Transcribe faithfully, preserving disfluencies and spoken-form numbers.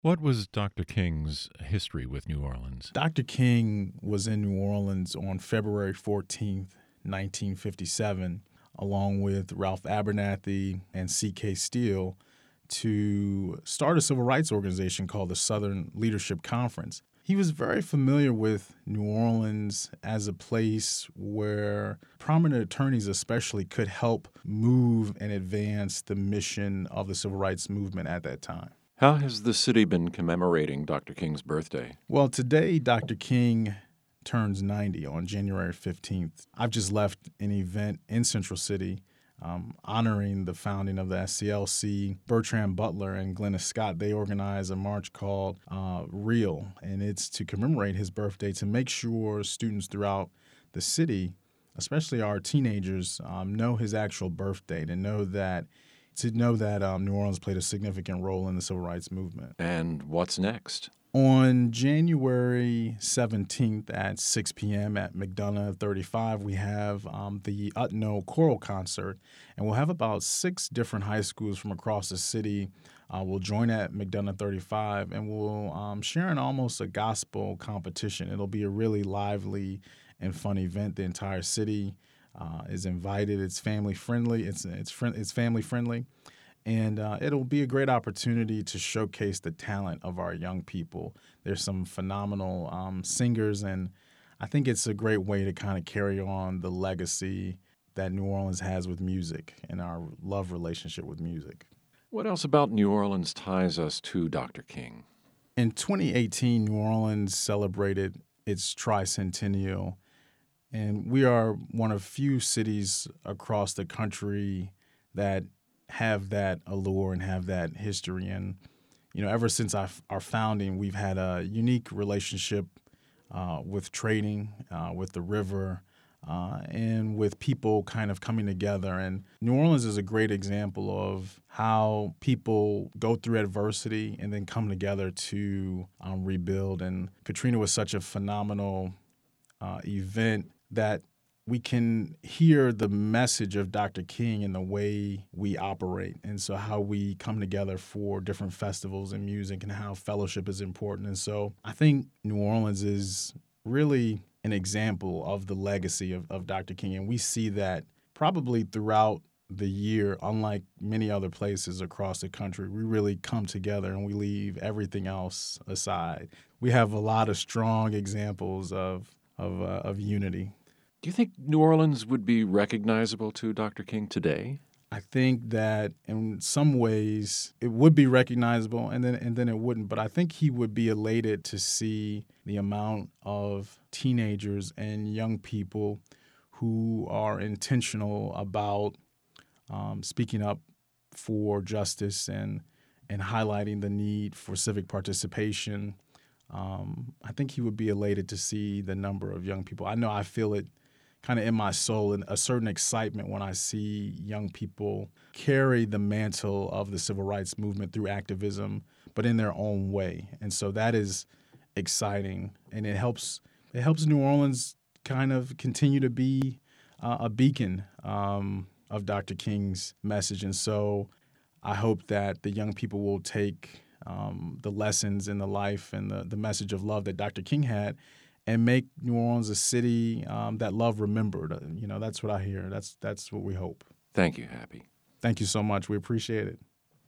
What was Doctor King's history with New Orleans? Doctor King was in New Orleans on February fourteenth, nineteen fifty-seven, along with Ralph Abernathy and C K Steele to start a civil rights organization called the Southern Leadership Conference. He was very familiar with New Orleans as a place where prominent attorneys especially could help move and advance the mission of the civil rights movement at that time. How has the city been commemorating Doctor King's birthday? Well, today Doctor King turns ninety on January fifteenth. I've just left an event in Central City um, honoring the founding of the S C L C. Bertrand Butler and Glennis Scott, they organize a march called uh, Real, and it's to commemorate his birthday to make sure students throughout the city, especially our teenagers, um, know his actual birth date and know that to know that um, New Orleans played a significant role in the civil rights movement. And what's next? On January seventeenth at six p.m. at McDonough thirty-five, we have um, the Utno Choral Concert, and we'll have about six different high schools from across the city uh, will join at McDonough thirty-five, and we'll um, share in almost a gospel competition. It'll be a really lively and fun event. The entire city uh, is invited. It's family friendly. It's it's friend, it's family friendly. And uh, it'll be a great opportunity to showcase the talent of our young people. There's some phenomenal um, singers, and I think it's a great way to kind of carry on the legacy that New Orleans has with music and our love relationship with music. What else about New Orleans ties us to Doctor King? In twenty eighteen, New Orleans celebrated its tricentennial, and we are one of few cities across the country that have that allure and have that history. And, you know, ever since our, our founding, we've had a unique relationship uh, with trading, uh, with the river, uh, and with people kind of coming together. And New Orleans is a great example of how people go through adversity and then come together to um, rebuild. And Katrina was such a phenomenal uh, event that we can hear the message of Doctor King in the way we operate. And so how we come together for different festivals and music and how fellowship is important. And so I think New Orleans is really an example of the legacy of, of Doctor King. And we see that probably throughout the year, unlike many other places across the country. We really come together and we leave everything else aside. We have a lot of strong examples of, of, uh, of unity. Do you think New Orleans would be recognizable to Doctor King today? I think that in some ways it would be recognizable and then and then it wouldn't. But I think he would be elated to see the amount of teenagers and young people who are intentional about um, speaking up for justice and and highlighting the need for civic participation. Um, I think he would be elated to see the number of young people. I know I feel it kind of in my soul, and a certain excitement when I see young people carry the mantle of the civil rights movement through activism, but in their own way. And so that is exciting, and it helps it helps New Orleans kind of continue to be uh, a beacon um, of Doctor King's message. And so I hope that the young people will take um, the lessons in the life and the, the message of love that Doctor King had and make New Orleans a city um, that love remembered. Uh, you know, that's what I hear. That's that's what we hope. Thank you, Happy. Thank you so much. We appreciate it.